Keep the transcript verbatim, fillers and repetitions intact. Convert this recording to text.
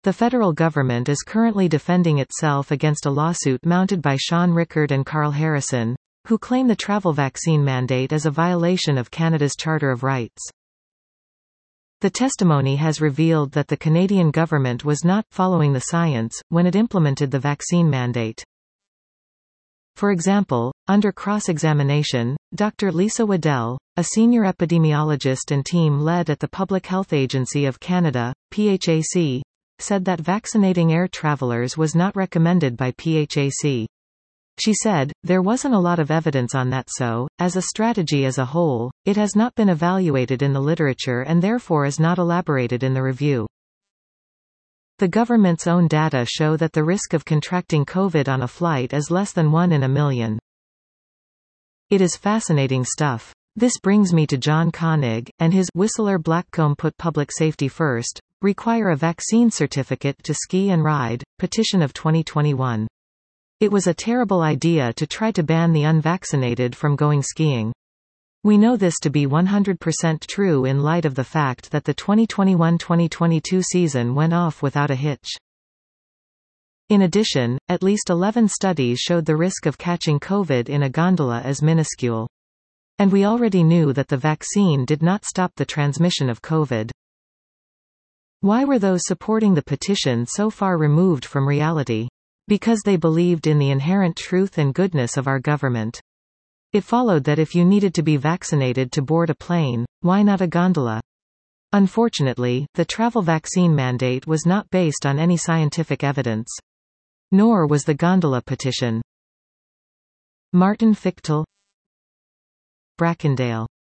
The federal government is currently defending itself against a lawsuit mounted by Sean Rickard and Carl Harrison, who claim the travel vaccine mandate is a violation of Canada's Charter of Rights. The testimony has revealed that the Canadian government was not following the science when it implemented the vaccine mandate. For example, under cross-examination, Doctor Lisa Waddell, a senior epidemiologist and team led at the Public Health Agency of Canada, P H A C, said that vaccinating air travelers was not recommended by P H A C. She said, "There wasn't a lot of evidence on that so, as a strategy as a whole, it has not been evaluated in the literature and therefore is not elaborated in the review." The government's own data show that the risk of contracting COVID on a flight is less than one in a million. It is fascinating stuff. This brings me to John Koenig, and his Whistler Blackcomb Put Public Safety First, require a vaccine certificate to ski and ride, petition of twenty twenty-one. It was a terrible idea to try to ban the unvaccinated from going skiing. We know this to be one hundred percent true in light of the fact that the twenty twenty-one twenty twenty-two season went off without a hitch. In addition, at least eleven studies showed the risk of catching COVID in a gondola is minuscule. And we already knew that the vaccine did not stop the transmission of COVID. Why were those supporting the petition so far removed from reality? Because they believed in the inherent truth and goodness of our government. It followed that if you needed to be vaccinated to board a plane, why not a gondola? Unfortunately, the travel vaccine mandate was not based on any scientific evidence. Nor was the gondola petition. Martin Fichtel, Brackendale.